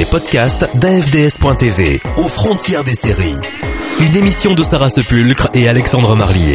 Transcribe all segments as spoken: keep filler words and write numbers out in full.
podcasts d'A F D S point T V, aux frontières des séries. Une émission de Sarah Sepulcre et Alexandre Marlier.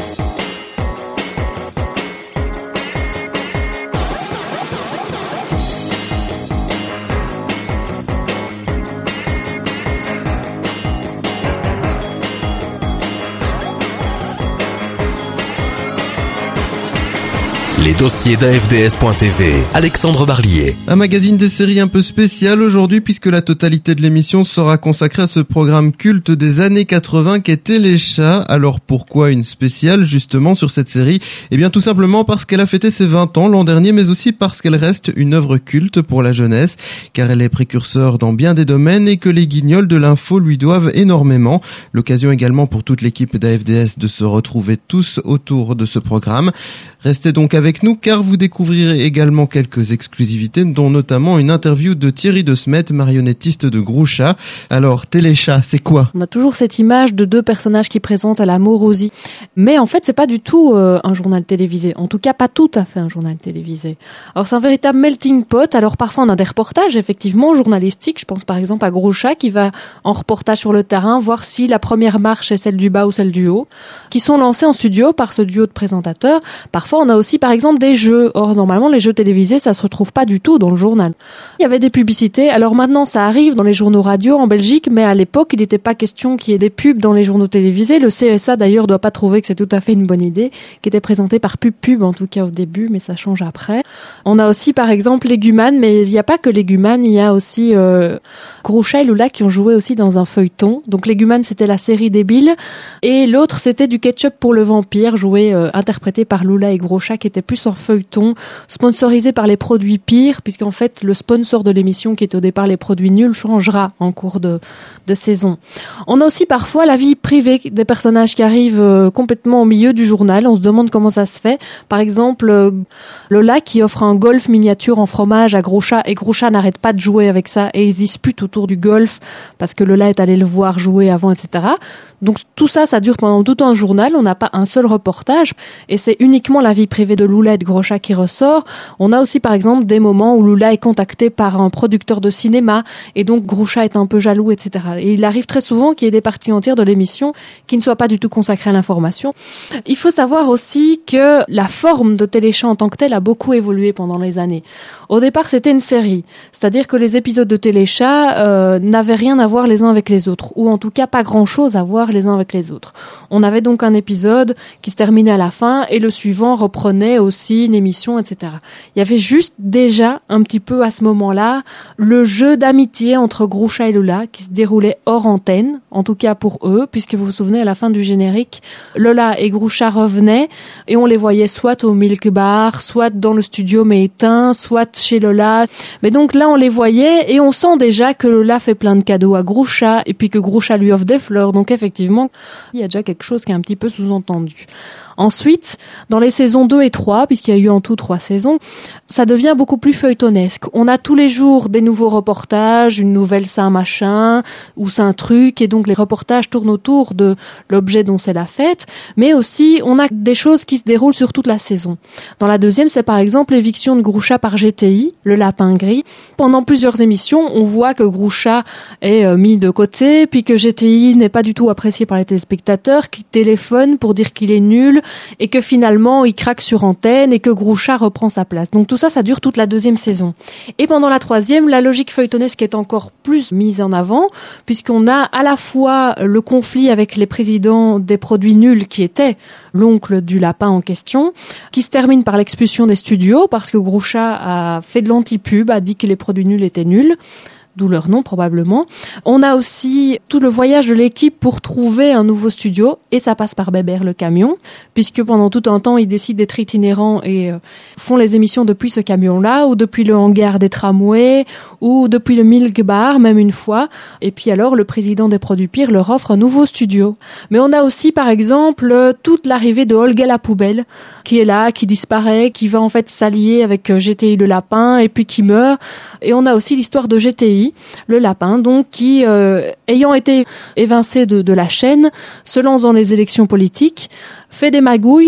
Les dossiers d'A F D S point T V, Alexandre Barlier. Un magazine des séries un peu spécial aujourd'hui puisque la totalité de l'émission sera consacrée à ce programme culte des années quatre-vingts qu'est Téléchat. Alors pourquoi une spéciale justement sur cette série ? Eh bien tout simplement parce qu'elle a fêté ses vingt ans l'an dernier, mais aussi parce qu'elle reste une œuvre culte pour la jeunesse, car elle est précurseur dans bien des domaines et que les guignols de l'info lui doivent énormément. L'occasion également pour toute l'équipe d'A F D S de se retrouver tous autour de ce programme. Restez donc avec nous car vous découvrirez également quelques exclusivités, dont notamment une interview de Thierry De Smet, marionnettiste de Groucha. Alors, Téléchat, c'est quoi ? On a toujours cette image de deux personnages qui présentent à la morosie. Mais en fait, c'est pas du tout euh, un journal télévisé. En tout cas, pas tout à fait un journal télévisé. Alors, c'est un véritable melting pot. Alors, parfois, on a des reportages, effectivement, journalistiques. Je pense par exemple à Groucha qui va en reportage sur le terrain voir si la première marche est celle du bas ou celle du haut, qui sont lancés en studio par ce duo de présentateurs. Parfois, on a aussi, par exemple, des jeux. Or, normalement, les jeux télévisés, ça se retrouve pas du tout dans le journal. Il y avait des publicités. Alors maintenant, ça arrive dans les journaux radio en Belgique, mais à l'époque, il n'était pas question qu'il y ait des pubs dans les journaux télévisés. Le C S A, d'ailleurs, doit pas trouver que c'est tout à fait une bonne idée, qui était présenté par Pub Pub, en tout cas au début, mais ça change après. On a aussi, par exemple, Léguman, mais il n'y a pas que Léguman, il y a aussi euh, Groucha et Lula qui ont joué aussi dans un feuilleton. Donc Léguman, c'était la série débile, et l'autre, c'était du ketchup pour le vampire, joué, euh, interprété par Lula et Groucha, qui était plus en feuilleton, sponsorisé par les produits pires, puisqu'en fait, le sponsor de l'émission, qui est au départ les produits nuls, changera en cours de, de saison. On a aussi parfois la vie privée des personnages qui arrivent euh, complètement au milieu du journal. On se demande comment ça se fait. Par exemple, euh, Lola qui offre un golf miniature en fromage à Groucha, et Groucha n'arrête pas de jouer avec ça, et ils se disputent autour du golf, parce que Lola est allée le voir jouer avant, et cetera. Donc tout ça, ça dure pendant tout un journal, on n'a pas un seul reportage, et c'est uniquement la vie privée de Lula et de Groucha qui ressort. On a aussi par exemple des moments où Lula est contacté par un producteur de cinéma, et donc Groucha est un peu jaloux, et cetera. Et il arrive très souvent qu'il y ait des parties entières de l'émission qui ne soient pas du tout consacrées à l'information. Il faut savoir aussi que la forme de Téléchat en tant que telle a beaucoup évolué pendant les années. Au départ, c'était une série, c'est-à-dire que les épisodes de Téléchat euh, n'avaient rien à voir les uns avec les autres, ou en tout cas pas grand-chose à voir les uns avec les autres. On avait donc un épisode qui se terminait à la fin et le suivant reprenait aussi une émission, et cetera. Il y avait juste déjà un petit peu à ce moment-là le jeu d'amitié entre Groucha et Lola qui se déroulait hors antenne, en tout cas pour eux, puisque vous vous souvenez à la fin du générique, Lola et Groucha revenaient et on les voyait soit au Milk Bar, soit dans le studio mais éteint, soit chez Lola. Mais donc là on les voyait et on sent déjà que Lola fait plein de cadeaux à Groucha et puis que Groucha lui offre des fleurs. Donc effectivement, il y a déjà quelque chose qui est un petit peu sous-entendu. Ensuite, dans les saisons deux et trois, puisqu'il y a eu en tout trois saisons, ça devient beaucoup plus feuilletonesque. On a tous les jours des nouveaux reportages, une nouvelle c'est un machin, ou c'est un truc, et donc les reportages tournent autour de l'objet dont c'est la fête, mais aussi on a des choses qui se déroulent sur toute la saison. Dans la deuxième, c'est par exemple l'éviction de Groucha par G T I, le lapin gris. Pendant plusieurs émissions, on voit que Groucha est euh, mis de côté, puis que G T I n'est pas du tout apprécié par les téléspectateurs, qui téléphone pour dire qu'il est nul, et que finalement il craque sur antenne et que Groucha reprend sa place. Donc tout ça, ça dure toute la deuxième saison. Et pendant la troisième, la logique feuilletonesque est encore plus mise en avant, puisqu'on a à la fois le conflit avec les présidents des produits nuls qui étaient l'oncle du lapin en question, qui se termine par l'expulsion des studios parce que Groucha a fait de l'anti-pub, a dit que les produits nuls étaient nuls. D'où leur nom probablement. On a aussi tout le voyage de l'équipe pour trouver un nouveau studio, et ça passe par Bébert le camion, puisque pendant tout un temps ils décident d'être itinérants et euh, font les émissions depuis ce camion-là, ou depuis le hangar des tramways, ou depuis le Milk Bar, même une fois. Et puis alors le président des produits pires leur offre un nouveau studio. Mais on a aussi par exemple toute l'arrivée de Olga la poubelle, qui est là, qui disparaît, qui va en fait s'allier avec G T I le lapin, et puis qui meurt. Et on a aussi l'histoire de G T I, le lapin, donc qui, euh, ayant été évincé de, de la chaîne, se lance dans les élections politiques, fait des magouilles,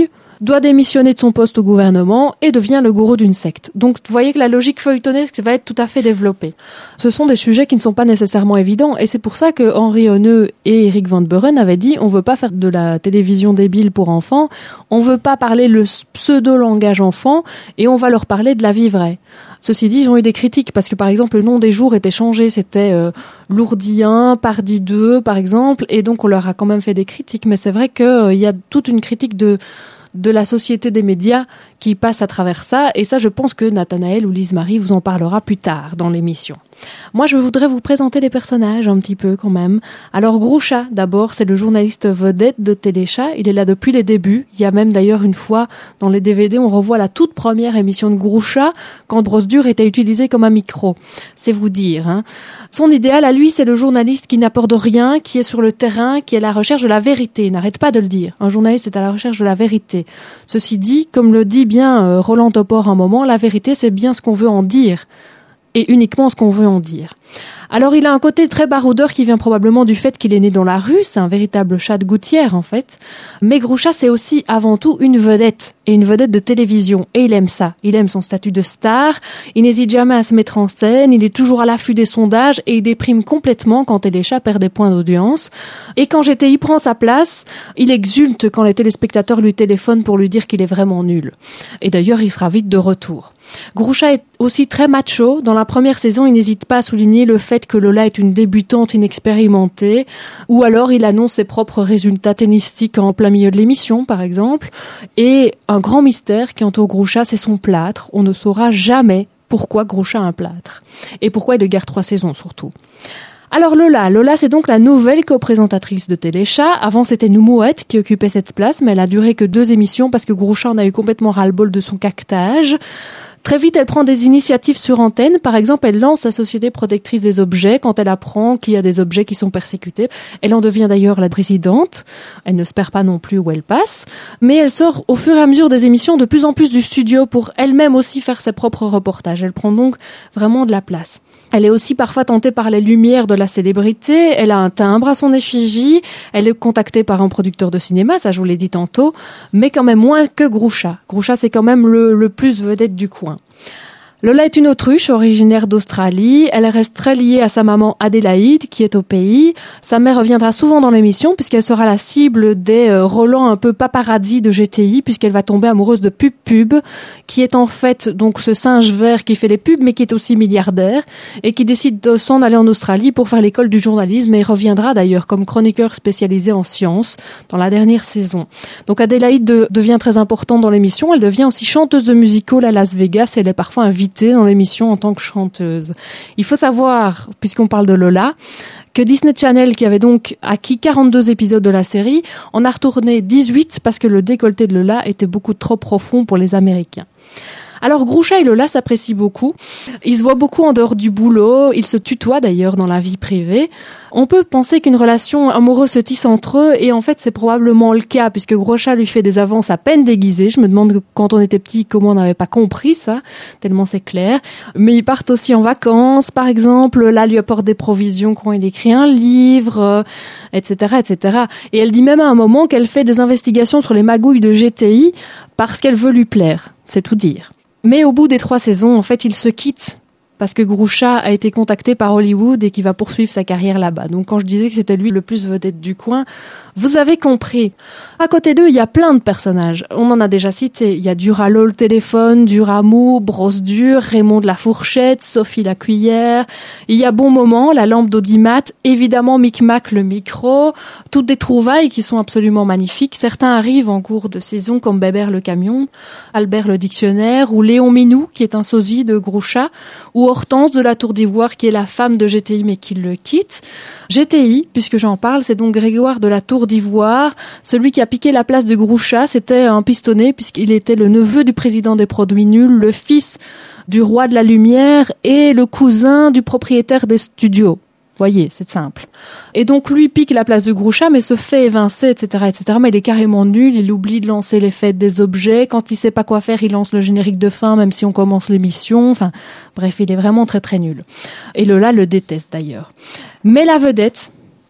doit démissionner de son poste au gouvernement et devient le gourou d'une secte. Donc vous voyez que la logique feuilletonesque va être tout à fait développée. Ce sont des sujets qui ne sont pas nécessairement évidents et c'est pour ça que Henri Honneux et Eric Van Buren avaient dit on veut pas faire de la télévision débile pour enfants, on veut pas parler le pseudo-langage enfant et on va leur parler de la vie vraie. Ceci dit, ils ont eu des critiques parce que par exemple le nom des jours était changé, c'était euh, Lourdi un, Pardi deux par exemple, et donc on leur a quand même fait des critiques, mais c'est vrai qu'il euh, y a toute une critique de de la société des médias qui passe à travers ça, et ça je pense que Nathanaël ou Lise-Marie vous en parlera plus tard dans l'émission. Moi je voudrais vous présenter les personnages un petit peu quand même. Alors Groucha d'abord, c'est le journaliste vedette de Téléchat, il est là depuis les débuts, il y a même d'ailleurs une fois dans les D V D on revoit la toute première émission de Groucha quand Brosse Dure était utilisé comme un micro, c'est vous dire. Hein. Son idéal à lui c'est le journaliste qui n'apporte rien, qui est sur le terrain, qui est à la recherche de la vérité, il n'arrête pas de le dire, un journaliste est à la recherche de la vérité. Ceci dit, comme le dit bien euh, Roland Topor un moment, la vérité c'est bien ce qu'on veut en dire, et uniquement ce qu'on veut en dire. Alors il a un côté très baroudeur qui vient probablement du fait qu'il est né dans la rue, c'est un véritable chat de gouttière en fait, mais Groucha c'est aussi avant tout une vedette, et une vedette de télévision, et il aime ça, il aime son statut de star, il n'hésite jamais à se mettre en scène, il est toujours à l'affût des sondages, et il déprime complètement quand Téléchat perd des points d'audience, et quand G T I prend sa place, il exulte quand les téléspectateurs lui téléphonent pour lui dire qu'il est vraiment nul. Et d'ailleurs il sera vite de retour. Groucha est aussi très macho. Dans la première saison, il n'hésite pas à souligner le fait que Lola est une débutante inexpérimentée, ou alors il annonce ses propres résultats tennistiques en plein milieu de l'émission, par exemple. Et un grand mystère qui entoure Groucha, c'est son plâtre. On ne saura jamais pourquoi Groucha a un plâtre. Et pourquoi il le garde trois saisons, surtout. Alors Lola, Lola c'est donc la nouvelle co-présentatrice de Téléchat. Avant c'était Noumouette qui occupait cette place, mais elle a duré que deux émissions parce que Groucha en a eu complètement ras-le-bol de son caquetage. Très vite, elle prend des initiatives sur antenne. Par exemple, elle lance la Société protectrice des objets quand elle apprend qu'il y a des objets qui sont persécutés. Elle en devient d'ailleurs la présidente. Elle ne se perd pas non plus où elle passe. Mais elle sort au fur et à mesure des émissions de plus en plus du studio pour elle-même aussi faire ses propres reportages. Elle prend donc vraiment de la place. Elle est aussi parfois tentée par les lumières de la célébrité, elle a un timbre à son effigie, elle est contactée par un producteur de cinéma, ça je vous l'ai dit tantôt, mais quand même moins que Groucha. Groucha c'est quand même le, le plus vedette du coin. Lola est une autruche originaire d'Australie. Elle reste très liée à sa maman Adélaïde, qui est au pays. Sa mère reviendra souvent dans l'émission, puisqu'elle sera la cible des euh, relents un peu paparazzi de G T I, puisqu'elle va tomber amoureuse de Pub Pub, qui est en fait donc ce singe vert qui fait les pubs, mais qui est aussi milliardaire, et qui décide de s'en aller en Australie pour faire l'école du journalisme, et reviendra d'ailleurs comme chroniqueur spécialisé en sciences dans la dernière saison. Donc Adélaïde de, devient très importante dans l'émission. Elle devient aussi chanteuse de music-hall à Las Vegas, et elle est parfois invitée dans l'émission en tant que chanteuse. Il faut savoir, puisqu'on parle de Lola, que Disney Channel, qui avait donc acquis quarante-deux épisodes de la série, en a retourné dix-huit parce que le décolleté de Lola était beaucoup trop profond pour les Américains. Alors Groucha et Lola s'apprécient beaucoup. Ils se voient beaucoup en dehors du boulot. Ils se tutoient d'ailleurs dans la vie privée. On peut penser qu'une relation amoureuse se tisse entre eux et en fait c'est probablement le cas puisque Groucha lui fait des avances à peine déguisées. Je me demande quand on était petit comment on n'avait pas compris ça, tellement c'est clair. Mais ils partent aussi en vacances par exemple. Là lui apporte des provisions quand il écrit un livre, euh, et cetera, et cetera. Et elle dit même à un moment qu'elle fait des investigations sur les magouilles de G T I parce qu'elle veut lui plaire. C'est tout dire. Mais au bout des trois saisons, en fait, ils se quittent parce que Groucha a été contacté par Hollywood et qu'il va poursuivre sa carrière là-bas. Donc quand je disais que c'était lui le plus vedette du coin, vous avez compris. À côté d'eux, il y a plein de personnages. On en a déjà cité. Il y a Duralo le téléphone, Duramou, Brosse Dure, Raymond de la fourchette, Sophie la cuillère. Il y a Bon Moment, la lampe d'audimat, évidemment Micmac le micro. Toutes des trouvailles qui sont absolument magnifiques. Certains arrivent en cours de saison comme Bébert le camion, Albert le dictionnaire ou Léon Minou qui est un sosie de Groucha ou Hortense de la Tour d'Ivoire qui est la femme de G T I mais qui le quitte. G T I, puisque j'en parle, c'est donc Grégoire de la Tour d'Ivoire. Celui qui a piqué la place de Groucha, c'était un pistonné puisqu'il était le neveu du président des produits nuls, le fils du roi de la lumière et le cousin du propriétaire des studios. Voyez, c'est simple. Et donc lui pique la place de Groucha, mais se fait évincer, et cetera, et cetera. Mais il est carrément nul. Il oublie de lancer les fêtes des objets. Quand il sait pas quoi faire, il lance le générique de fin, même si on commence l'émission. Enfin, bref, il est vraiment très très nul. Et Lola le déteste d'ailleurs. Mais la vedette,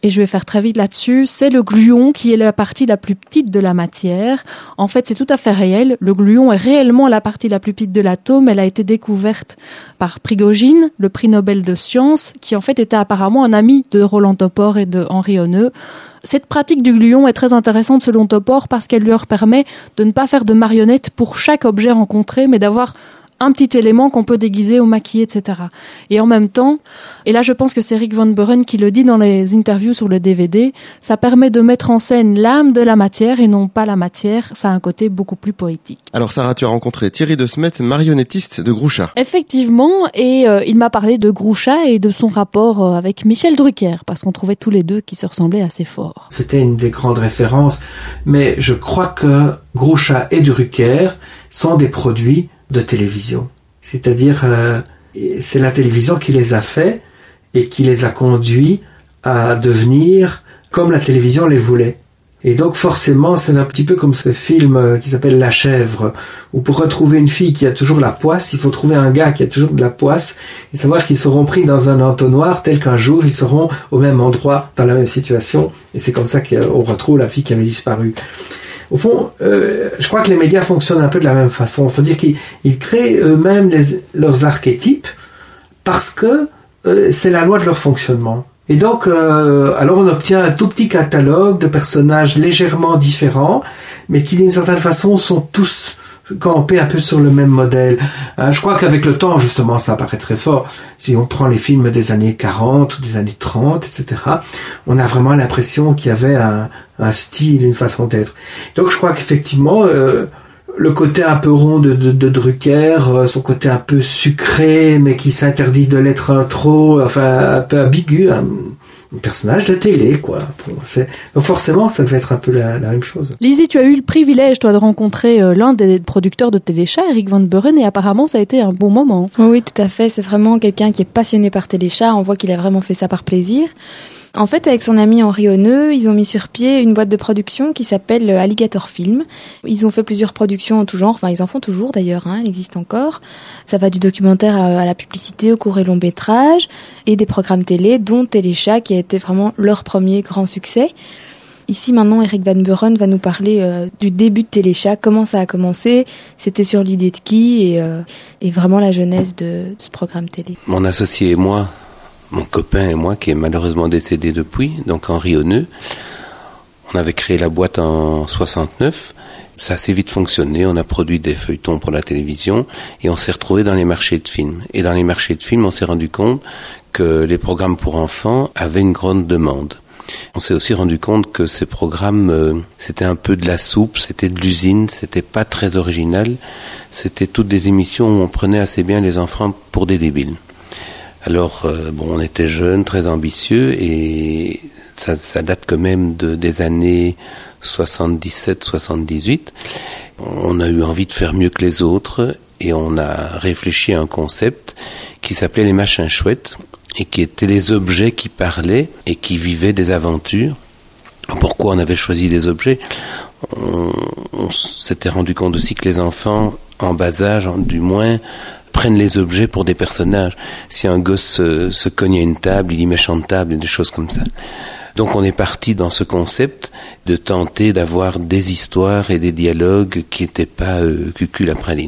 et je vais faire très vite là-dessus, c'est le gluon qui est la partie la plus petite de la matière. En fait, c'est tout à fait réel. Le gluon est réellement la partie la plus petite de l'atome. Elle a été découverte par Prigogine, le prix Nobel de sciences, qui en fait était apparemment un ami de Roland Topor et de Henri Onnet. Cette pratique du gluon est très intéressante selon Topor parce qu'elle leur permet de ne pas faire de marionnettes pour chaque objet rencontré, mais d'avoir un petit élément qu'on peut déguiser ou maquiller, et cetera. Et en même temps, et là je pense que c'est Rick Van Buren qui le dit dans les interviews sur le D V D, ça permet de mettre en scène l'âme de la matière et non pas la matière. Ça a un côté beaucoup plus poétique. Alors Sarah, tu as rencontré Thierry De Smet, marionnettiste de Groucha. Effectivement, et euh, il m'a parlé de Groucha et de son rapport euh, avec Michel Drucker, parce qu'on trouvait tous les deux qui se ressemblaient assez fort. C'était une des grandes références, mais je crois que Groucha et Drucker sont des produits de télévision. C'est-à-dire, euh, c'est la télévision qui les a faits et qui les a conduits à devenir comme la télévision les voulait. Et donc forcément, c'est un petit peu comme ce film qui s'appelle La Chèvre, où pour retrouver une fille qui a toujours la poisse, il faut trouver un gars qui a toujours de la poisse et savoir qu'ils seront pris dans un entonnoir tel qu'un jour ils seront au même endroit, dans la même situation. Et c'est comme ça qu'on retrouve la fille qui avait disparu. Au fond, euh, je crois que les médias fonctionnent un peu de la même façon. C'est-à-dire qu'ils ils créent eux-mêmes les, leurs archétypes parce que euh, c'est la loi de leur fonctionnement. Et donc, euh, alors on obtient un tout petit catalogue de personnages légèrement différents, mais qui d'une certaine façon sont tous campés un peu sur le même modèle. Hein, je crois qu'avec le temps, justement, ça apparaît très fort. Si on prend les films des années quarante ou des années trente, et cetera, on a vraiment l'impression qu'il y avait un, un style, une façon d'être. Donc je crois qu'effectivement, euh, le côté un peu rond de, de, de Drucker, euh, son côté un peu sucré, mais qui s'interdit de l'être un trop, enfin un peu ambigu, un, un personnage de télé, quoi. Bon, c'est... Donc forcément, ça devait être un peu la, la même chose. Lizzie, tu as eu le privilège, toi, de rencontrer euh, l'un des producteurs de Téléchat, Eric Van Buren, et apparemment, ça a été un bon moment. Oui, oui, tout à fait. C'est vraiment quelqu'un qui est passionné par Téléchat. On voit qu'il a vraiment fait ça par plaisir. En fait, avec son ami Henri Onnet, ils ont mis sur pied une boîte de production qui s'appelle Alligator Film. Ils ont fait plusieurs productions en tout genre, enfin ils en font toujours d'ailleurs, hein, elle existe encore. Ça va du documentaire à, à la publicité, au court et long métrage, et des programmes télé, dont Téléchat, qui a été vraiment leur premier grand succès. Ici maintenant, Eric Van Buren va nous parler euh, du début de Téléchat, comment ça a commencé, c'était sur l'idée de qui, et, euh, et vraiment la genèse de, de ce programme télé. Mon associé et moi, mon copain et moi, qui est malheureusement décédé depuis, donc Henri Onnet, on avait créé la boîte en soixante-neuf. Ça a assez vite fonctionné, on a produit des feuilletons pour la télévision et on s'est retrouvé dans les marchés de films. Et dans les marchés de films, on s'est rendu compte que les programmes pour enfants avaient une grande demande. On s'est aussi rendu compte que ces programmes, euh, c'était un peu de la soupe, c'était de l'usine, c'était pas très original. C'était toutes des émissions où on prenait assez bien les enfants pour des débiles. Alors, euh, bon, on était jeunes, très ambitieux, et ça, ça date quand même de, des années soixante-dix-sept soixante-dix-huit. On a eu envie de faire mieux que les autres, et on a réfléchi à un concept qui s'appelait les machins chouettes, et qui étaient les objets qui parlaient et qui vivaient des aventures. Pourquoi on avait choisi des objets ? On, on s'était rendu compte aussi que les enfants, en bas âge, du moins, prennent les objets pour des personnages. Si un gosse se, se cogne à une table, il y met méchante table et des choses comme ça. Donc on est parti dans ce concept de tenter d'avoir des histoires et des dialogues qui n'étaient pas euh, cucul à praline.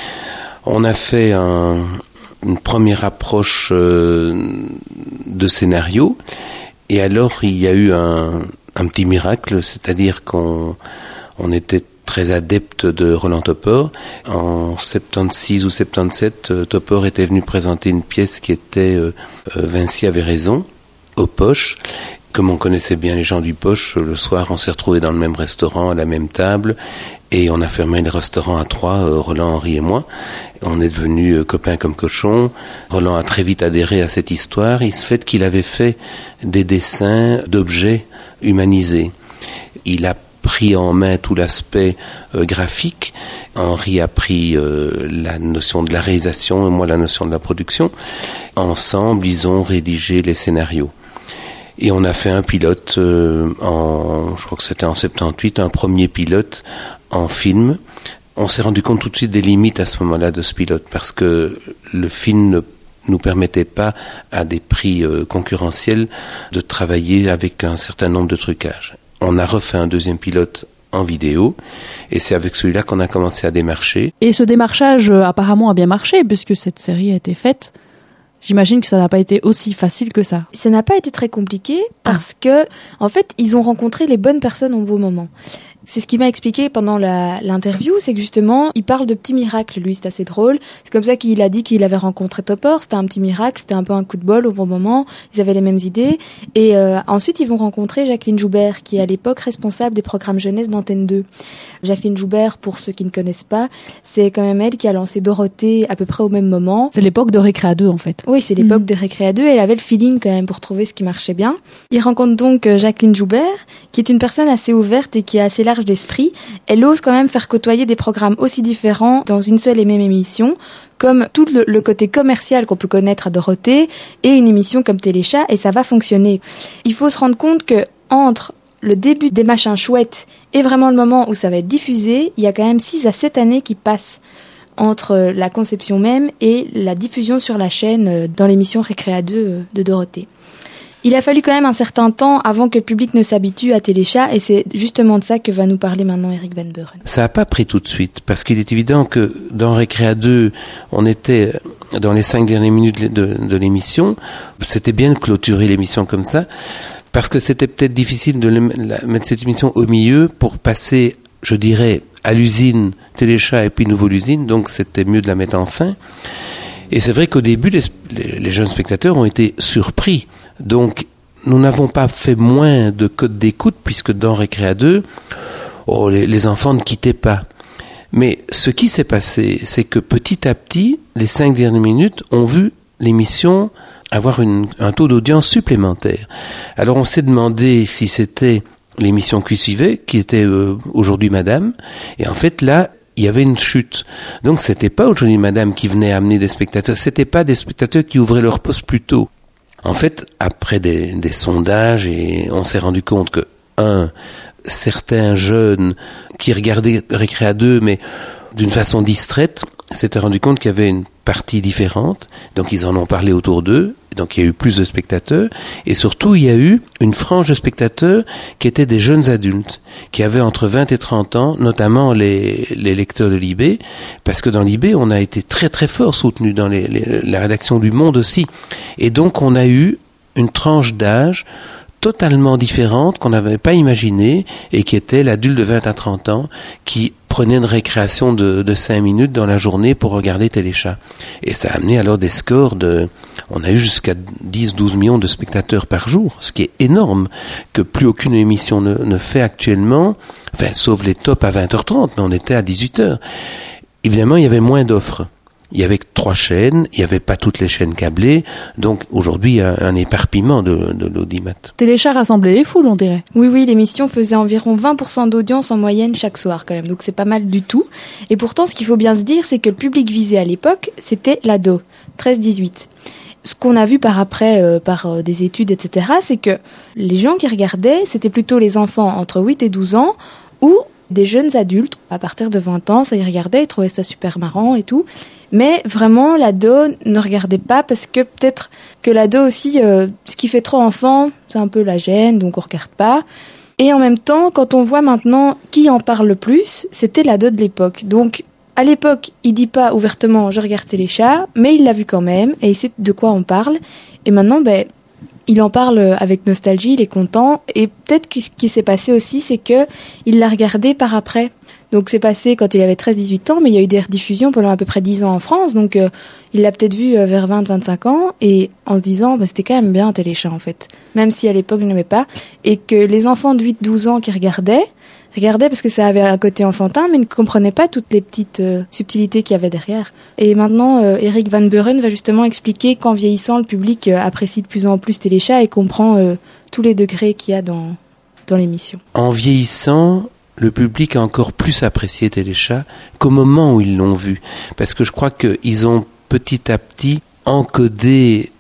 On a fait un, une première approche euh, de scénario et alors il y a eu un, un petit miracle, c'est-à-dire qu'on on était très adepte de Roland Topor. En soixante-seize ou soixante-dix-sept, Topor était venu présenter une pièce qui était euh, Vinci avait raison, au Poche. Comme on connaissait bien les gens du Poche, le soir on s'est retrouvés dans le même restaurant, à la même table, et on a fermé le restaurant à trois, euh, Roland, Henri et moi. On est devenus euh, copains comme cochons. Roland a très vite adhéré à cette histoire. Il se fait qu'il avait fait des dessins d'objets humanisés. Il a pris en main tout l'aspect euh, graphique. Henri a pris euh, la notion de la réalisation et moi la notion de la production. Ensemble, ils ont rédigé les scénarios. Et on a fait un pilote, euh, en, je crois que c'était en soixante-dix-huit, un premier pilote en film. On s'est rendu compte tout de suite des limites à ce moment-là de ce pilote, parce que le film ne nous permettait pas, à des prix euh, concurrentiels, de travailler avec un certain nombre de trucages. On a refait un deuxième pilote en vidéo, et c'est avec celui-là qu'on a commencé à démarcher. Et ce démarchage, euh, apparemment, a bien marché, puisque cette série a été faite. J'imagine que ça n'a pas été aussi facile que ça. Ça n'a pas été très compliqué, parce ah. que, en fait, ils ont rencontré les bonnes personnes au bon moment. C'est ce qu'il m'a expliqué pendant la, l'interview, c'est que justement, il parle de petits miracles, lui, c'est assez drôle. C'est comme ça qu'il a dit qu'il avait rencontré Topper, c'était un petit miracle, c'était un peu un coup de bol au bon moment, ils avaient les mêmes idées. Et euh, ensuite, ils vont rencontrer Jacqueline Joubert, qui est à l'époque responsable des programmes jeunesse d'Antenne deux. Jacqueline Joubert, pour ceux qui ne connaissent pas, c'est quand même elle qui a lancé Dorothée à peu près au même moment. C'est l'époque de Récréa deux, en fait. Oui, c'est l'époque mmh. de Récréa deux, elle avait le feeling quand même pour trouver ce qui marchait bien. Il rencontre donc Jacqueline Joubert, qui est une personne assez ouverte et qui est assez large d'esprit. Elle ose quand même faire côtoyer des programmes aussi différents dans une seule et même émission, comme tout le, le côté commercial qu'on peut connaître à Dorothée et une émission comme Téléchat, et ça va fonctionner. Il faut se rendre compte que entre le début des machins chouettes et vraiment le moment où ça va être diffusé, il y a quand même six à sept années qui passent entre la conception même et la diffusion sur la chaîne dans l'émission Récréa deux de Dorothée. Il a fallu quand même un certain temps avant que le public ne s'habitue à Téléchat, et c'est justement de ça que va nous parler maintenant Eric Van Beuren. Ça n'a pas pris tout de suite, parce qu'il est évident que dans Récréa deux, on était dans les cinq dernières minutes de, de l'émission. C'était bien de clôturer l'émission comme ça, parce que c'était peut-être difficile de mettre cette émission au milieu pour passer, je dirais, à l'usine Téléchat et puis nouveau l'usine, donc c'était mieux de la mettre en fin. Et c'est vrai qu'au début, les, les, les jeunes spectateurs ont été surpris. Donc, nous n'avons pas fait moins de codes d'écoute, puisque dans Récréa deux, oh, les, les enfants ne quittaient pas. Mais ce qui s'est passé, c'est que petit à petit, les cinq dernières minutes ont vu l'émission avoir une, un taux d'audience supplémentaire. Alors, on s'est demandé si c'était l'émission qui suivait, qui était euh, Aujourd'hui Madame, et en fait, là, il y avait une chute. Donc, c'était pas Aujourd'hui Madame qui venait amener des spectateurs, c'était pas des spectateurs qui ouvraient leur poste plus tôt. En fait, après des, des sondages, et on s'est rendu compte que, un, certains jeunes qui regardaient Récréa deux, mais d'une façon distraite, s'étaient rendu compte qu'il y avait une partie différente. Donc, ils en ont parlé autour d'eux. Donc, il y a eu plus de spectateurs. Et surtout, il y a eu une frange de spectateurs qui étaient des jeunes adultes, qui avaient entre vingt et trente ans, notamment les, les lecteurs de l'I B, parce que dans l'I B, on a été très très fort soutenu dans les, les, la rédaction du Monde aussi. Et donc, on a eu une tranche d'âge totalement différente qu'on n'avait pas imaginée, et qui était l'adulte de vingt à trente ans qui prenait une récréation de, de cinq minutes dans la journée pour regarder Téléchat. Et ça a amené alors des scores de... On a eu jusqu'à dix à douze millions de spectateurs par jour, ce qui est énorme, que plus aucune émission ne, ne fait actuellement, enfin, sauf les tops à vingt heures trente, mais on était à dix-huit heures. Évidemment, il y avait moins d'offres. Il y avait trois chaînes, il n'y avait pas toutes les chaînes câblées, donc aujourd'hui il y a un éparpillement de, de l'audimat. Téléchat rassemblait les foules, on dirait. Oui, oui, l'émission faisait environ vingt pour cent d'audience en moyenne chaque soir quand même, donc c'est pas mal du tout. Et pourtant, ce qu'il faut bien se dire, c'est que le public visé à l'époque, c'était l'ado, treize dix-huit. Ce qu'on a vu par après, euh, par euh, des études, et cetera, c'est que les gens qui regardaient, c'était plutôt les enfants entre huit et douze ans, ou des jeunes adultes, à partir de vingt ans, ça y regardait, ils trouvaient ça super marrant et tout. Mais vraiment, l'ado ne regardait pas, parce que peut-être que l'ado aussi, euh, ce qui fait trop enfant, c'est un peu la gêne, donc on regarde pas. Et en même temps, quand on voit maintenant qui en parle le plus, c'était l'ado de l'époque. Donc, à l'époque, il dit pas ouvertement « je regarde Téléchat », mais il l'a vu quand même, et il sait de quoi on parle. Et maintenant, ben, il en parle avec nostalgie, il est content, et peut-être que ce qui s'est passé aussi, c'est que il l'a regardé par après. Donc c'est passé quand il avait treize à dix-huit ans, mais il y a eu des rediffusions pendant à peu près dix ans en France, donc euh, il l'a peut-être vu euh, vers vingt à vingt-cinq ans, et en se disant, bah, c'était quand même bien Téléchat en fait, même si à l'époque il n'aimait pas, et que les enfants de huit à douze ans qui regardaient, regardaient parce que ça avait un côté enfantin, mais ne comprenaient pas toutes les petites euh, subtilités qu'il y avait derrière. Et maintenant, euh, Eric Van Beuren va justement expliquer qu'en vieillissant, le public euh, apprécie de plus en plus Téléchat et comprend euh, tous les degrés qu'il y a dans, dans l'émission. En vieillissant, le public a encore plus apprécié Téléchat qu'au moment où ils l'ont vu. Parce que je crois qu'ils ont petit à petit encodé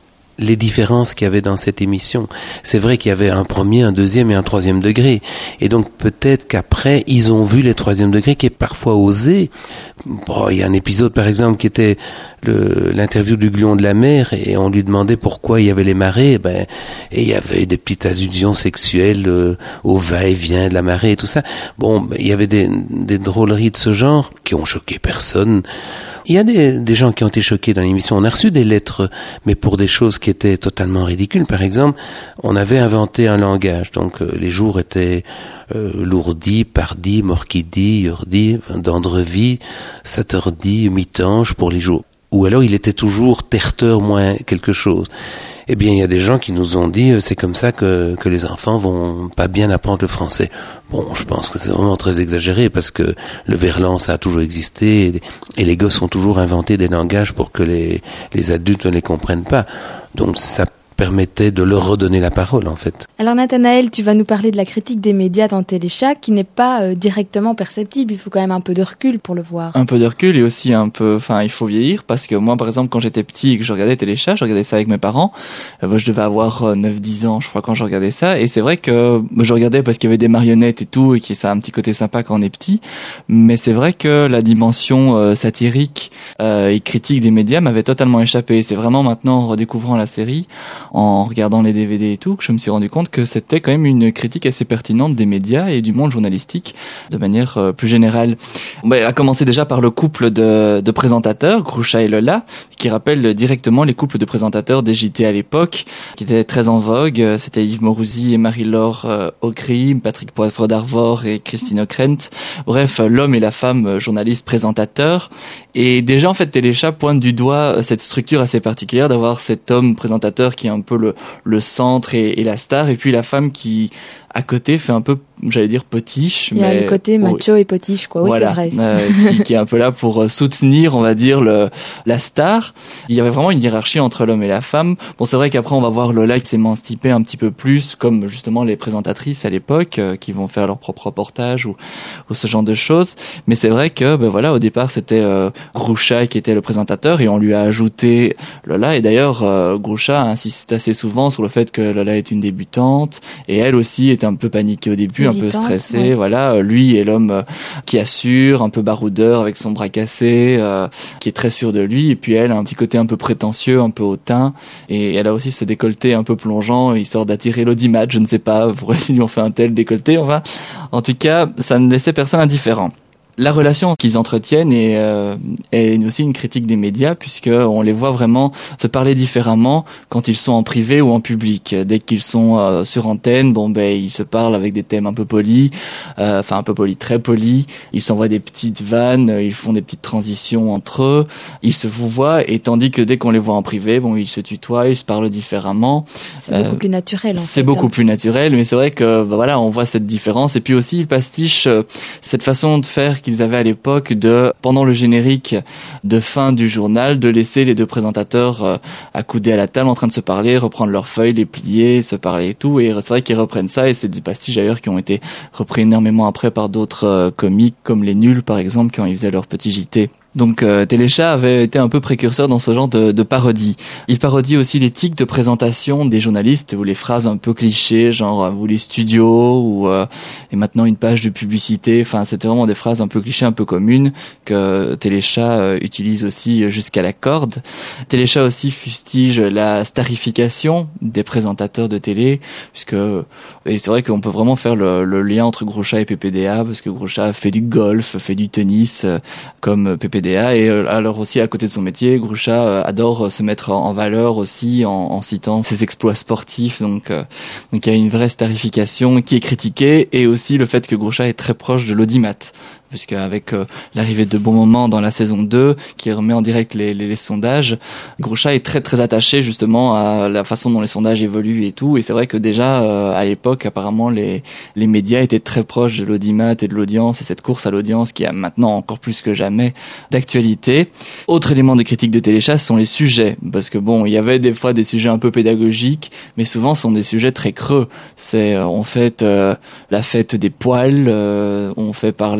les différences qu'il y avait dans cette émission. C'est vrai qu'il y avait un premier, un deuxième et un troisième degré. Et donc peut-être qu'après, ils ont vu les troisième degrés qui est parfois osé. Bon, il y a un épisode par exemple qui était le, l'interview du gluon de la mer et on lui demandait pourquoi il y avait les marées. Ben, et il y avait des petites allusions sexuelles euh, au va-et-vient de la marée et tout ça. Bon, ben, il y avait des, des drôleries de ce genre qui ont choqué personne. Il y a des, des gens qui ont été choqués dans l'émission. On a reçu des lettres, mais pour des choses qui étaient totalement ridicules. Par exemple, on avait inventé un langage. Donc, euh, les jours étaient euh, lourdis, pardis, morquidis, urdis, d'andrevis, saturdi, mitange pour les jours. Ou alors, il était toujours terteur moins quelque chose. Eh bien, il y a des gens qui nous ont dit, c'est comme ça que, que les enfants vont pas bien apprendre le français. Bon, je pense que c'est vraiment très exagéré parce que le verlan, ça a toujours existé et, et les gosses ont toujours inventé des langages pour que les, les adultes ne les comprennent pas. Donc, ça permettait de leur redonner la parole, en fait. Alors Nathanaël, tu vas nous parler de la critique des médias dans Téléchat qui n'est pas euh, directement perceptible. Il faut quand même un peu de recul pour le voir. Un peu de recul et aussi un peu, enfin, il faut vieillir parce que moi, par exemple, quand j'étais petit et que je regardais Téléchat, je regardais ça avec mes parents. Euh, je devais avoir euh, neuf dix ans, je crois, quand je regardais ça. Et c'est vrai que je regardais parce qu'il y avait des marionnettes et tout et que ça a un petit côté sympa quand on est petit. Mais c'est vrai que la dimension euh, satirique euh, et critique des médias m'avait totalement échappé. C'est vraiment maintenant, en redécouvrant la série, en regardant les D V D et tout, que je me suis rendu compte que c'était quand même une critique assez pertinente des médias et du monde journalistique de manière euh, plus générale. On va commencer déjà par le couple de, de présentateurs, Groucha et Lola, qui rappellent directement les couples de présentateurs des J T à l'époque, qui étaient très en vogue. C'était Yves Mourouzi et Marie-Laure euh, Augry, Patrick Poivre d'Arvor et Christine Ockrent. Bref, l'homme et la femme journalistes présentateurs. Et déjà, en fait, Téléchat pointe du doigt cette structure assez particulière d'avoir cet homme présentateur qui est un peu le, le centre et, et la star, et puis la femme qui, à côté, fait un peu, j'allais dire, potiche. Il y a mais le côté macho oh, et potiche, quoi. Oui, voilà, c'est vrai. Euh, qui, qui est un peu là pour soutenir, on va dire, le, la star. Il y avait vraiment une hiérarchie entre l'homme et la femme. Bon, c'est vrai qu'après, on va voir Lola qui s'émanciper un petit peu plus, comme justement les présentatrices à l'époque, euh, qui vont faire leur propre reportage ou, ou ce genre de choses. Mais c'est vrai que, ben voilà, au départ, c'était euh, Groucha qui était le présentateur et on lui a ajouté Lola. Et d'ailleurs, euh, Groucha insiste assez souvent sur le fait que Lola est une débutante et elle aussi est un peu paniquée au début, hésitante, un peu stressée. Ouais. Voilà, lui est l'homme qui assure, un peu baroudeur avec son bras cassé, euh, qui est très sûr de lui. Et puis elle a un petit côté un peu prétentieux, un peu hautain. Et elle a aussi ce décolleté un peu plongeant, histoire d'attirer l'audimat. Je ne sais pas pourquoi ils lui ont fait un tel décolleté. Enfin, en tout cas, ça ne laissait personne indifférent. La relation qu'ils entretiennent est, euh, est aussi une critique des médias, puisque on les voit vraiment se parler différemment quand ils sont en privé ou en public. Dès qu'ils sont euh, sur antenne, bon ben ils se parlent avec des thèmes un peu polis, euh, enfin un peu polis, très polis. Ils s'envoient des petites vannes, ils font des petites transitions entre eux, ils se vous voient, et tandis que dès qu'on les voit en privé, bon ils se tutoient, ils se parlent différemment. C'est euh, beaucoup plus naturel. En c'est fait, beaucoup hein. plus naturel, mais c'est vrai que ben, voilà, on voit cette différence. Et puis aussi ils pastichent euh, cette façon de faire qu'ils avaient à l'époque de, pendant le générique de fin du journal, de laisser les deux présentateurs euh, accoudés à la table en train de se parler, reprendre leurs feuilles, les plier, se parler et tout. Et c'est vrai qu'ils reprennent ça, et c'est des pastiches d'ailleurs qui ont été repris énormément après par d'autres euh, comiques, comme les Nuls par exemple, quand ils faisaient leur petit J T. Donc euh, Téléchat avait été un peu précurseur dans ce genre de, de parodie. Il parodie aussi les tics de présentation des journalistes, ou les phrases un peu clichés, genre vous les studios, ou euh, et maintenant une page de publicité. Enfin, c'était vraiment des phrases un peu clichés, un peu communes, que Téléchat euh, utilise aussi jusqu'à la corde. Téléchat aussi fustige la starification des présentateurs de télé, puisque et c'est vrai qu'on peut vraiment faire le, le lien entre Groucha et P P D A, parce que Groucha fait du golf, fait du tennis, euh, comme P P D A. Et alors aussi, à côté de son métier, Groucha adore se mettre en valeur aussi en, en citant ses exploits sportifs. Donc, euh, donc il y a une vraie starification qui est critiquée, et aussi le fait que Groucha est très proche de l'audimat, puisque avec euh, l'arrivée de Bon Moment dans la saison deux, qui remet en direct les, les, les sondages, Groucha est très très attaché justement à la façon dont les sondages évoluent et tout. Et c'est vrai que déjà euh, à l'époque, apparemment les les médias étaient très proches de l'audimat et de l'audience, et cette course à l'audience qui a maintenant encore plus que jamais d'actualité. Autre élément de critique de Téléchat, ce sont les sujets, parce que bon, il y avait des fois des sujets un peu pédagogiques, mais souvent ce sont des sujets très creux. C'est euh, on fait euh, la fête des poils, euh, on fait parler euh,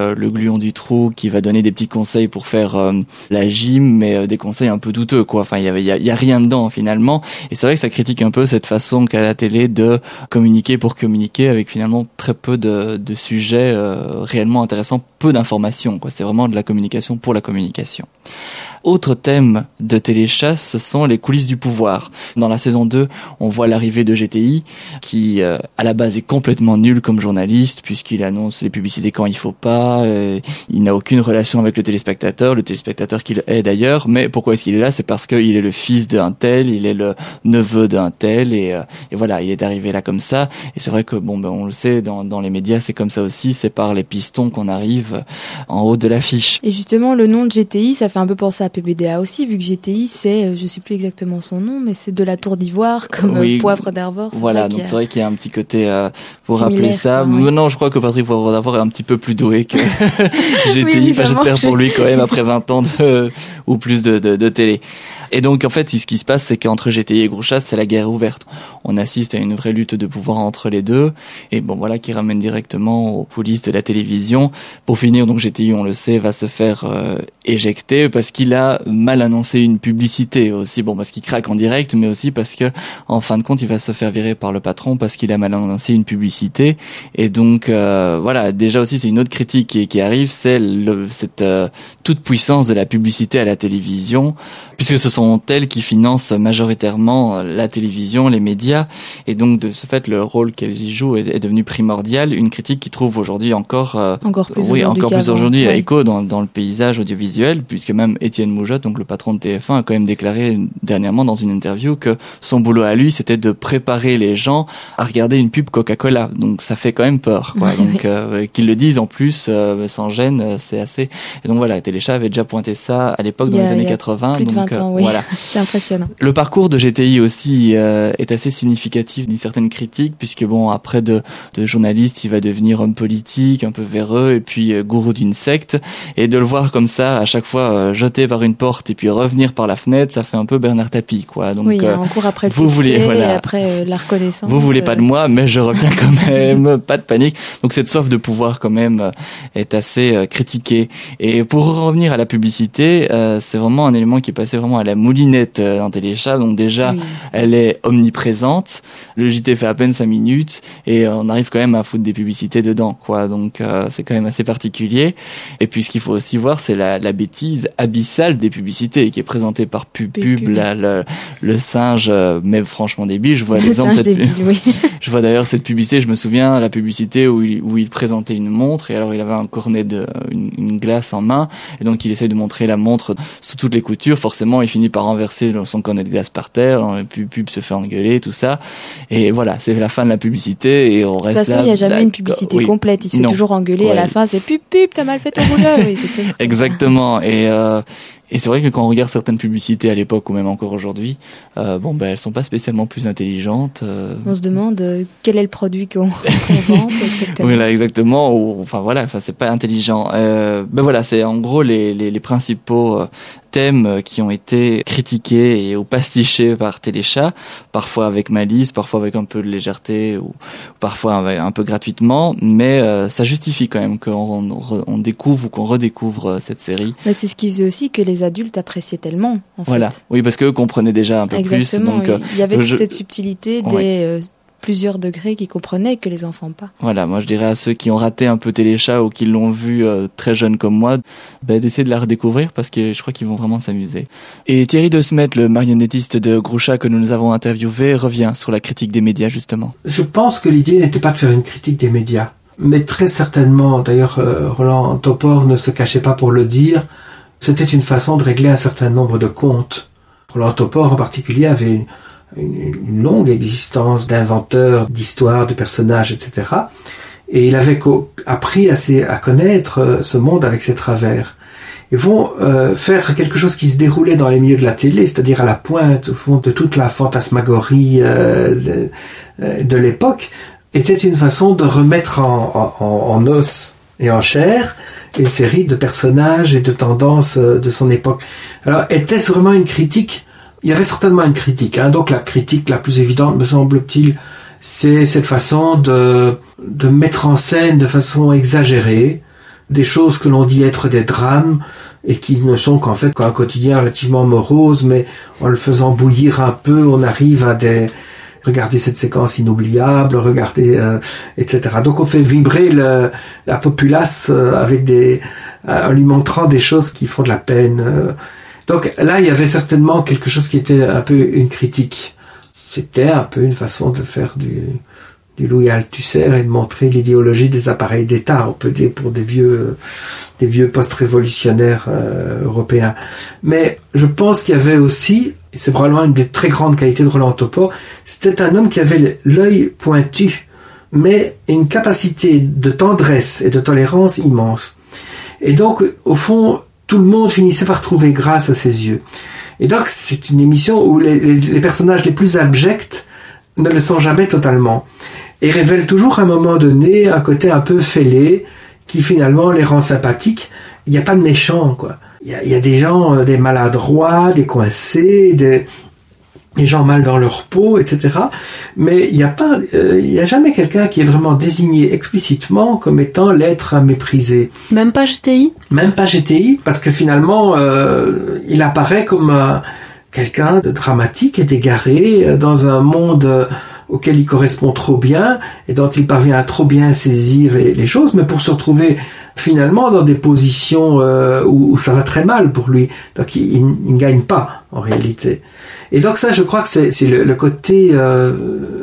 euh, le gluon du trou qui va donner des petits conseils pour faire euh, la gym, mais euh, des conseils un peu douteux, quoi. Enfin, il y avait, il y a, il y a rien dedans finalement. Et c'est vrai que ça critique un peu cette façon qu'a la télé de communiquer pour communiquer, avec finalement très peu de, de sujets euh, réellement intéressants, peu d'informations, quoi. C'est vraiment de la communication pour la communication. Autre thème de téléchasse, ce sont les coulisses du pouvoir. Dans la saison deux, on voit l'arrivée de G T I, qui euh, à la base est complètement nul comme journaliste, puisqu'il annonce les publicités quand il faut pas, euh, il n'a aucune relation avec le téléspectateur, le téléspectateur qu'il est d'ailleurs, mais pourquoi est-ce qu'il est là? C'est parce qu'il est le fils d'un tel, il est le neveu d'un tel, et, euh, et voilà, il est arrivé là comme ça. Et c'est vrai que, bon, ben on le sait, dans, dans les médias, c'est comme ça aussi, c'est par les pistons qu'on arrive en haut de l'affiche. Et justement, le nom de G T I, ça fait un peu penser à P B D A aussi, vu que G T I, c'est, je sais plus exactement son nom, mais c'est de la tour d'ivoire, comme oui, Poivre d'Arvor. Voilà, donc c'est vrai qu'il y a un petit côté euh, pour rappeler ça. Ouais. Mais non, je crois que Patrick Poivre d'Arvor est un petit peu plus doué que G T I. Oui, enfin, j'espère pour lui quand même, après vingt ans de, ou plus de, de, de télé. Et donc, en fait, ce qui se passe, c'est qu'entre G T I et Grouchat, c'est la guerre ouverte. On assiste à une vraie lutte de pouvoir entre les deux. Et bon, voilà, qui ramène directement aux coulisses de la télévision. Pour finir, donc, G T I, on le sait, va se faire euh, éjecter parce qu'il a mal annoncé une publicité aussi. Bon, parce qu'il craque en direct, mais aussi parce que, en fin de compte, il va se faire virer par le patron parce qu'il a mal annoncé une publicité. Et donc, euh, voilà, déjà aussi, c'est une autre critique qui, qui arrive, c'est le, cette euh, toute puissance de la publicité à la télévision, puisque ce sont elles qui financent majoritairement la télévision, les médias, et donc de ce fait le rôle qu'elles y jouent est, est devenu primordial. Une critique qui trouve aujourd'hui encore, euh, encore plus oui, aujourd'hui, encore plus aujourd'hui ouais. écho dans, dans le paysage audiovisuel, puisque même Étienne Moujotte, donc le patron de T F un, a quand même déclaré dernièrement dans une interview que son boulot à lui, c'était de préparer les gens à regarder une pub Coca-Cola. Donc ça fait quand même peur, quoi. Oui, donc euh, qu'ils le disent en plus euh, sans gêne, c'est assez. Et donc voilà, Téléchat avait déjà pointé ça à l'époque, dans a, les années quatre-vingts. Plus de donc vingt ans, euh, oui. voilà. C'est impressionnant. Le parcours de G T I aussi euh, est assez significatif d'une certaine critique, puisque bon, après de, de journaliste, il va devenir homme politique, un peu véreux, et puis euh, gourou d'une secte. Et de le voir comme ça, à chaque fois euh, jeté par une porte et puis revenir par la fenêtre, ça fait un peu Bernard Tapie, quoi. Donc, oui, euh, on court après le vous succès, voulez, voilà. Et après euh, la reconnaissance. Vous voulez pas de moi, mais je reviens quand même, pas de panique. Donc cette soif de pouvoir quand même euh, est assez euh, critiquée. Et pour revenir à la publicité, euh, c'est vraiment un élément qui est passé vraiment à la moulinette euh, dans Téléchat. Donc déjà, oui. Elle est omniprésente. Le J T fait à peine cinq minutes et on arrive quand même à foutre des publicités dedans, quoi. Donc euh, c'est quand même assez particulier. Et puis ce qu'il faut aussi voir, c'est la, la bêtise abyssale des publicités qui est présentée par Pub Pub, la, le, le singe, euh, mais franchement débile. Je vois l'exemple de cette débile, oui. Je vois d'ailleurs cette publicité. Je me souviens la publicité où il, où il présentait une montre et alors il avait un cornet de une, une glace en main et donc il essaye de montrer la montre sous toutes les coutures. Forcément, il finit par renverser son cornet de glace par terre. Et puis Pub se fait engueuler, tout ça. Et voilà, c'est la fin de la publicité et on reste là. De toute façon, il n'y a jamais une publicité oui. complète. Il se fait non. toujours engueuler ouais. à la fin. C'est Pub Pub, t'as mal fait ton boulot. Oui, c'est tout. Exactement. Et euh, Et c'est vrai que quand on regarde certaines publicités à l'époque ou même encore aujourd'hui, euh, bon ben elles sont pas spécialement plus intelligentes. Euh... On se demande euh, quel est le produit qu'on qu'on vante, et cetera. Oui, là exactement. Ou, enfin voilà, enfin c'est pas intelligent. Euh, ben voilà, c'est en gros les les, les principaux euh, thèmes qui ont été critiqués et ou pastichés par Téléchat, parfois avec malice, parfois avec un peu de légèreté ou, ou parfois un peu gratuitement, mais euh, ça justifie quand même qu'on on, on découvre ou qu'on redécouvre cette série. Mais c'est ce qui faisait aussi que les adultes appréciaient tellement, en voilà. fait. Oui, parce qu'eux comprenaient déjà un peu Exactement, plus. Donc, oui. Il y avait toute je... cette subtilité des... Ouais. Euh, plusieurs degrés qui comprenaient que les enfants pas. Voilà, moi je dirais à ceux qui ont raté un peu Téléchat ou qui l'ont vu euh, très jeune comme moi, bah, d'essayer de la redécouvrir parce que je crois qu'ils vont vraiment s'amuser. Et Thierry De Smet, le marionnettiste de Grouchat que nous avons interviewé, revient sur la critique des médias justement. Je pense que l'idée n'était pas de faire une critique des médias, mais très certainement, d'ailleurs euh, Roland Topor ne se cachait pas pour le dire, c'était une façon de régler un certain nombre de comptes. Roland Topor en particulier avait une Une, une longue existence d'inventeur, d'histoires, de personnages, et cetera. Et il avait appris à, ses, à connaître ce monde avec ses travers. Ils vont euh, faire quelque chose qui se déroulait dans les milieux de la télé, c'est-à-dire à la pointe au fond de toute la fantasmagorie euh, de, de l'époque, était une façon de remettre en, en, en os et en chair une série de personnages et de tendances de son époque. Alors, était-ce vraiment une critique ? Il y avait certainement une critique, hein. Donc la critique la plus évidente, me semble-t-il, c'est cette façon de, de mettre en scène de façon exagérée des choses que l'on dit être des drames et qui ne sont qu'en fait qu'un quotidien relativement morose, mais en le faisant bouillir un peu, on arrive à des... Regardez cette séquence inoubliable, regardez, euh, et cetera. Donc on fait vibrer le, la populace euh, avec des, euh, en lui montrant des choses qui font de la peine. Euh. Donc là, il y avait certainement quelque chose qui était un peu une critique. C'était un peu une façon de faire du, du Louis Althusser et de montrer l'idéologie des appareils d'État, on peut dire, pour des vieux, des vieux post-révolutionnaires euh, européens. Mais je pense qu'il y avait aussi, et c'est probablement une des très grandes qualités de Roland Topor, c'était un homme qui avait l'œil pointu, mais une capacité de tendresse et de tolérance immense. Et donc, au fond, tout le monde finissait par trouver grâce à ses yeux. Et donc, c'est une émission où les, les, les personnages les plus abjects ne le sont jamais totalement. Et révèlent toujours à un moment donné un côté un peu fêlé, qui finalement les rend sympathiques. Il n'y a pas de méchants, quoi. Il y a, il y a des gens, euh, des maladroits, des coincés, des, des gens mal dans leur peau, et cetera. Mais il n'y a pas, euh, il y a jamais quelqu'un qui est vraiment désigné explicitement comme étant l'être à mépriser. Même pas G T I? Même pas G T I, parce que finalement, euh, il apparaît comme un, quelqu'un de dramatique et d'égaré euh, dans un monde euh, auquel il correspond trop bien et dont il parvient à trop bien saisir les, les choses, mais pour se retrouver finalement dans des positions euh, où, où ça va très mal pour lui. Donc il, il, il ne gagne pas en réalité. Et donc ça, je crois que c'est, c'est le, le côté euh,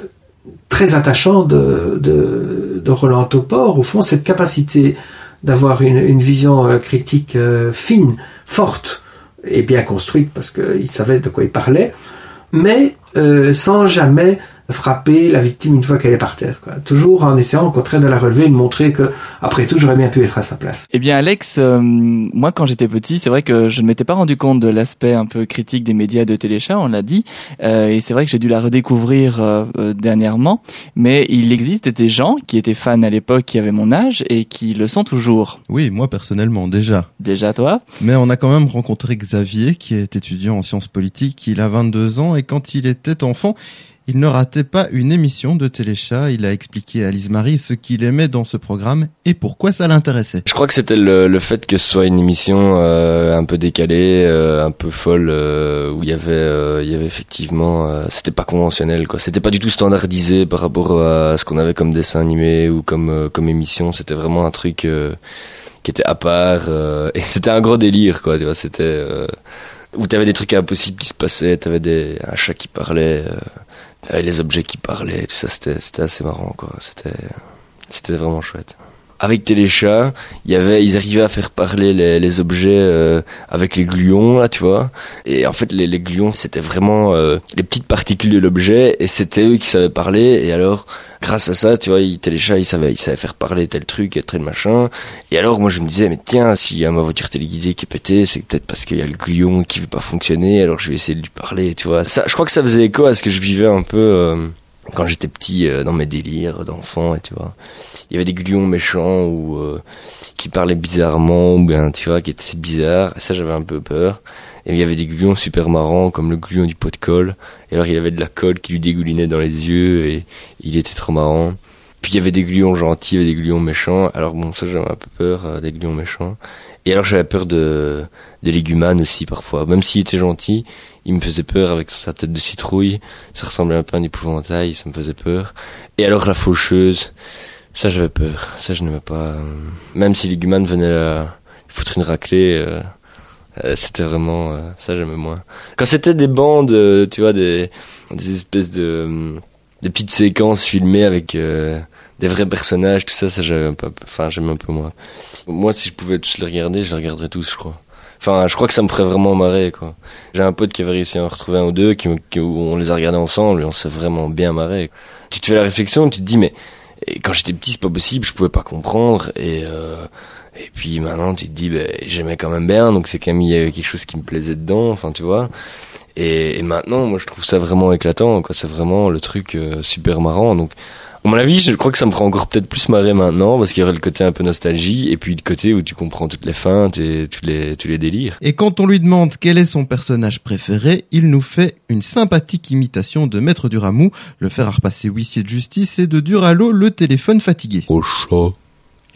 très attachant de, de, de Roland Topor, au fond, cette capacité d'avoir une, une vision euh, critique euh, fine, forte et bien construite, parce qu'il savait de quoi il parlait, mais euh, sans jamais frapper la victime une fois qu'elle est par terre, quoi. Toujours en essayant au contraire de la relever et de montrer que, après tout, j'aurais bien pu être à sa place. Eh bien, Alex, euh, moi, quand j'étais petit, c'est vrai que je ne m'étais pas rendu compte de l'aspect un peu critique des médias de Téléchat, on l'a dit, euh, et c'est vrai que j'ai dû la redécouvrir euh, euh, dernièrement, mais il existe des gens qui étaient fans à l'époque, qui avaient mon âge, et qui le sont toujours. Oui, moi personnellement, déjà. Déjà, toi? Mais on a quand même rencontré Xavier, qui est étudiant en sciences politiques, il a vingt-deux ans, et quand il était enfant, il ne ratait pas une émission de Téléchat. Il a expliqué à Lise Marie ce qu'il aimait dans ce programme et pourquoi ça l'intéressait. Je crois que c'était le, le fait que ce soit une émission euh, un peu décalée, euh, un peu folle, euh, où il y avait, euh, il y avait effectivement, euh, c'était pas conventionnel, quoi. C'était pas du tout standardisé par rapport à ce qu'on avait comme dessin animé ou comme euh, comme émission. C'était vraiment un truc euh, qui était à part euh, et c'était un gros délire, quoi. Tu vois, c'était euh, où t'avais des trucs impossibles qui se passaient, t'avais des un chat qui parlait. Euh, Avec les objets qui parlaient, tout ça, c'était, c'était assez marrant, quoi. C'était, c'était vraiment chouette. Avec Téléchat, il y avait, ils arrivaient à faire parler les, les objets euh, avec les gluons, là, tu vois. Et en fait, les, les gluons, c'était vraiment euh, les petites particules de l'objet, et c'était eux qui savaient parler. Et alors, grâce à ça, tu vois, ils, Téléchat, ils savaient, ils savaient faire parler tel truc et tel machin. Et alors, moi, je me disais, mais tiens, s'il y a ma voiture téléguidée qui est pétée, c'est peut-être parce qu'il y a le gluon qui veut pas fonctionner. Alors, je vais essayer de lui parler, tu vois. Ça, je crois que ça faisait écho à ce que je vivais un peu euh, quand j'étais petit, euh, dans mes délires d'enfant, et tu vois. Il y avait des gluons méchants ou euh, qui parlaient bizarrement ou bien tu vois qui étaient bizarres. Ça j'avais un peu peur. Et il y avait des gluons super marrants comme le gluon du pot de colle. Et alors il y avait de la colle qui lui dégoulinait dans les yeux et il était trop marrant. Puis il y avait des gluons gentils et des gluons méchants. Alors bon ça j'avais un peu peur euh, des gluons méchants. Et alors j'avais peur de de Légumane aussi parfois. Même s'il était gentil, il me faisait peur avec sa tête de citrouille. Ça ressemblait un peu à un épouvantail, ça me faisait peur. Et alors la faucheuse. Ça, j'avais peur. Ça, je n'aimais pas. Même si Légumane venait là, foutre une raclée, euh, euh, c'était vraiment... Euh, ça, j'aimais moins. Quand c'était des bandes, euh, tu vois, des, des espèces de... Euh, des petites séquences filmées avec euh, des vrais personnages, tout ça, ça, j'avais pas... Enfin, j'aimais un peu moins. Moi, si je pouvais tous les regarder, je les regarderais tous, je crois. Enfin, je crois que ça me ferait vraiment marrer, quoi. J'ai un pote qui avait réussi à en retrouver un ou deux, qui, qui, où on les a regardés ensemble, et on s'est vraiment bien marré. Tu te fais la réflexion, tu te dis, mais... Et quand j'étais petit, c'est pas possible, je pouvais pas comprendre. Et euh, et puis maintenant, tu te dis, ben, j'aimais quand même bien, donc c'est quand même il y avait quelque chose qui me plaisait dedans. Enfin, tu vois. Et, et maintenant, moi, je trouve ça vraiment éclatant, quoi. C'est vraiment le truc euh, super marrant. Donc, à mon avis, je crois que ça me ferait encore peut-être plus marrer maintenant, parce qu'il y aurait le côté un peu nostalgie, et puis le côté où tu comprends toutes les feintes et tous les tous les délires. Et quand on lui demande quel est son personnage préféré, il nous fait une sympathique imitation de Maître Duramou, le fer à repasser huissier de justice, et de Duralo, le téléphone fatigué. Au chat,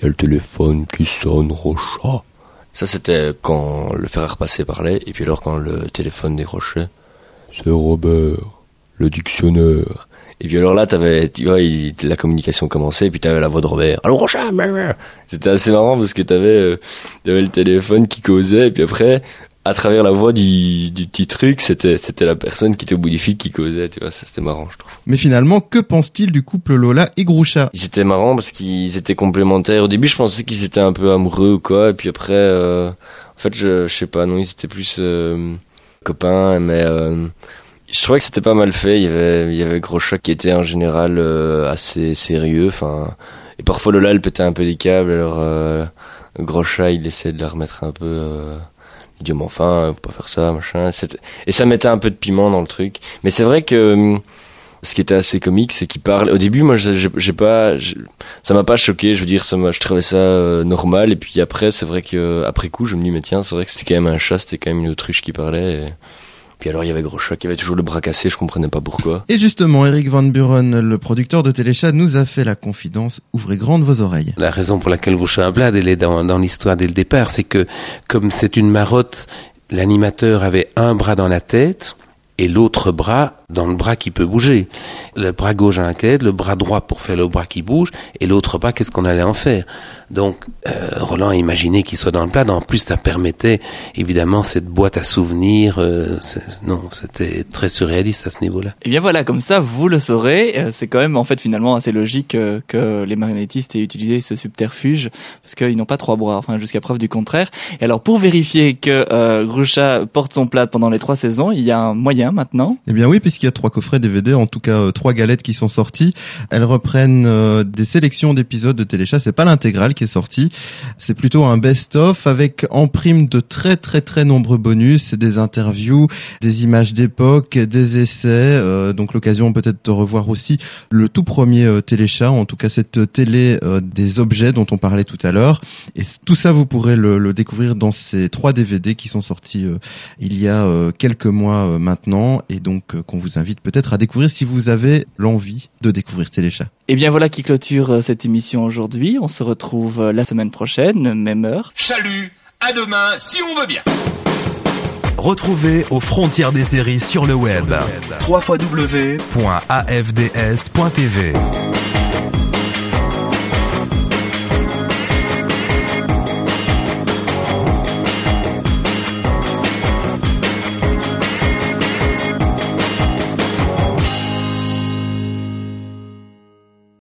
il y a le téléphone qui sonne, Rocha. Ça, c'était quand le fer à repasser parlait, et puis alors quand le téléphone décrochait, c'est Robert, le dictionnaire. Et puis alors là, t'avais, tu vois, il, la communication commençait, et puis t'avais la voix de Robert. Allô, Rocha! C'était assez marrant parce que t'avais, euh, t'avais le téléphone qui causait, et puis après, à travers la voix du, du petit truc, c'était, c'était la personne qui était au bout du fil qui causait, tu vois, ça c'était marrant, je trouve. Mais finalement, que pense-t-il du couple Lola et Groucha? Ils étaient marrants parce qu'ils étaient complémentaires. Au début, je pensais qu'ils étaient un peu amoureux ou quoi, et puis après, euh, en fait, je, je sais pas, non, ils étaient plus euh, copains, mais euh, je trouvais que c'était pas mal fait. Il y avait, il y avait Groucha qui était en général euh, assez sérieux, enfin, et parfois Lola elle pétait un peu des câbles, alors euh, Groucha il essayait de la remettre un peu. Euh, il dit mais enfin, faut pas faire ça, machin. C'était... Et ça mettait un peu de piment dans le truc. Mais c'est vrai que ce qui était assez comique, c'est qu'il parle. Au début, moi, j'ai, j'ai pas, j'ai... ça m'a pas choqué. Je veux dire, ça m'a, je trouvais ça euh, normal. Et puis après, c'est vrai que après coup, je me dis mais tiens, c'est vrai que c'était quand même un chat, c'était quand même une autruche qui parlait. Et... Puis alors il y avait Groucha qui avait toujours le bras cassé, je comprenais pas pourquoi. Et justement, Eric Van Buren, le producteur de Téléchat, nous a fait la confidence. Ouvrez grandes vos oreilles. La raison pour laquelle Groucha Blad, elle est dans, dans l'histoire dès le départ, c'est que comme c'est une marotte, l'animateur avait un bras dans la tête et l'autre bras dans le bras qui peut bouger. Le bras gauche dans la tête, le bras droit pour faire le bras qui bouge, et l'autre bras, qu'est-ce qu'on allait en faire? Donc, euh, Roland a imaginé qu'il soit dans le plat. En plus, ça permettait, évidemment, cette boîte à souvenirs. Euh, c'est, non, c'était très surréaliste à ce niveau-là. Et bien voilà, comme ça, vous le saurez. C'est quand même, en fait, finalement, assez logique euh, que les marionnettistes aient utilisé ce subterfuge, parce qu'ils n'ont pas trois bras, enfin, jusqu'à preuve du contraire. Et alors, pour vérifier que euh, Groucha porte son plat pendant les trois saisons, il y a un moyen maintenant. Eh bien oui, puisqu'il y a trois coffrets D V D, en tout cas euh, trois galettes qui sont sorties. Elles reprennent euh, des sélections d'épisodes de Téléchat. C'est pas l'intégrale qui est sortie, c'est plutôt un best-of avec en prime de très très très nombreux bonus, des interviews, des images d'époque, des essais. Euh, donc l'occasion peut-être de revoir aussi le tout premier euh, Téléchat, en tout cas cette télé euh, des objets dont on parlait tout à l'heure. Et tout ça, vous pourrez le, le découvrir dans ces trois D V D qui sont sortis euh, il y a euh, quelques mois euh, maintenant, et donc euh, qu'on vous invite peut-être à découvrir si vous avez l'envie de découvrir Téléchat. Et bien voilà qui clôture cette émission aujourd'hui. On se retrouve la semaine prochaine, même heure. Salut, à demain si on veut bien. Retrouvez aux frontières des séries sur le web. w w w point a f d s point t v